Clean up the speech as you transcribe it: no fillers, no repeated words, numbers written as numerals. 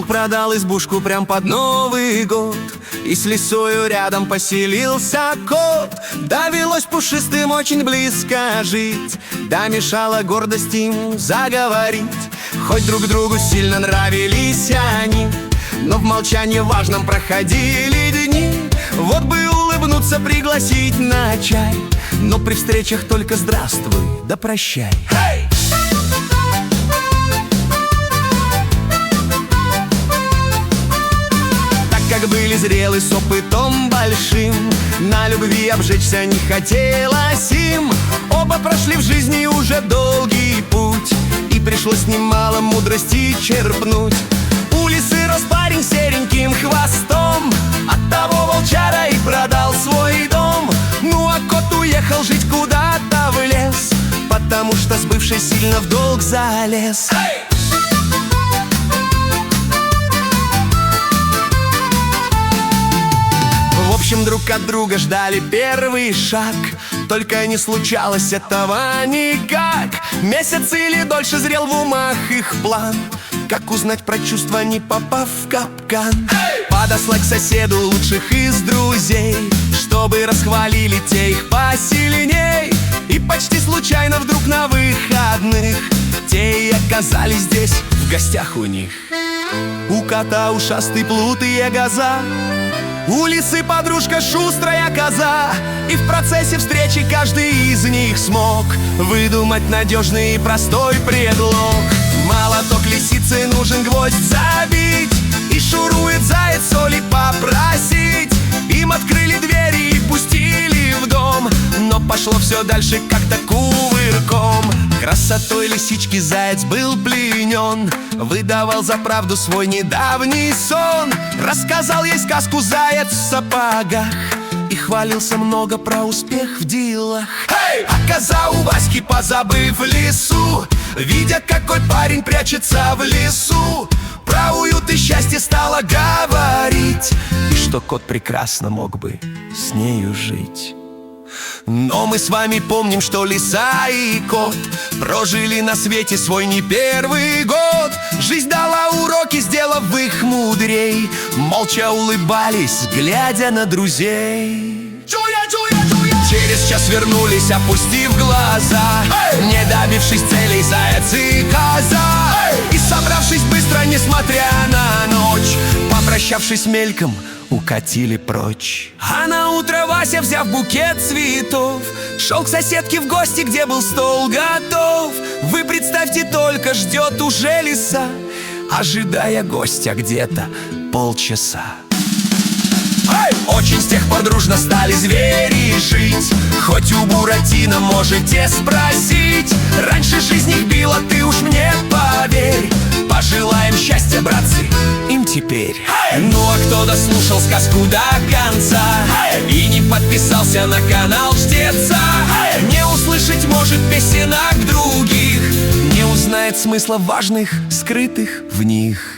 продал избушку прям под Новый год, и с лисою рядом поселился кот. Довелось пушистым очень близко жить, да мешала гордость им заговорить. Хоть друг другу сильно нравились они, но в молчании важном проходили дни. Вот бы улыбнуться, пригласить на чай, но при встречах только здравствуй, да прощай. Hey! Так как были зрелы с опытом большим, на любви обжечься не хотелось им. Оба прошли в жизни уже долгий путь, и пришлось немало мудрости черпнуть. У лисы рос парень сереньким хвостом, оттого волчара и продал свой дом. Ну а кот уехал жить куда-то в лес, потому что с бывшей сильно в долг залез. Hey! В общем, друг от друга ждали первый шаг, только не случалось этого никак. Месяц или дольше зрел в умах их план, как узнать про чувства, не попав в капкан. Hey! Подослать к соседу лучших из друзей, чтобы расхвалили те их посильней. И почти случайно вдруг на выходных те и оказались здесь в гостях у них. У кота ушастый плут и ягоза, у лисы подружка шустрая коза. И в процессе встречи каждый из них смог выдумать надежный и простой предлог. Молоток лисицы нужен гвоздь забить, и шурует заяц соли попросить. Им открыли двери и пустили в дом, но пошло все дальше как-то кувырком. Красотой лисички заяц был пленен, выдавал за правду свой недавний сон. Рассказал ей сказку заяц в сапогах и хвалился много про успех в делах. Hey! А коза у Васьки, позабыв лису, видя, какой парень прячется в лесу, про уют и счастье стала говорить, и что кот прекрасно мог бы с нею жить. Но мы с вами помним, что лиса и кот прожили на свете свой не первый год. Жизнь дала уроки, сделав их мудрей, молча улыбались, глядя на друзей. Через час вернулись, опустив глаза, не добившись целей заяц и коза. И собравшись быстро, несмотря на ночь, попрощавшись мельком, укатили прочь. А на утро Вася, взяв букет цветов, шел к соседке в гости, где был стол готов. Вы представьте только, ждет уже лиса, ожидая гостя где-то полчаса. Очень с тех пор дружно стали звери жить, хоть у Буратино можете спросить. Раньше жизнь их била, ты уж мне поверь. Пожелаем счастья, братцы, им теперь. Ну а кто дослушал сказку до конца и не подписался на канал Ждеца, не услышать может песенок других, не узнает смысла важных, скрытых в них.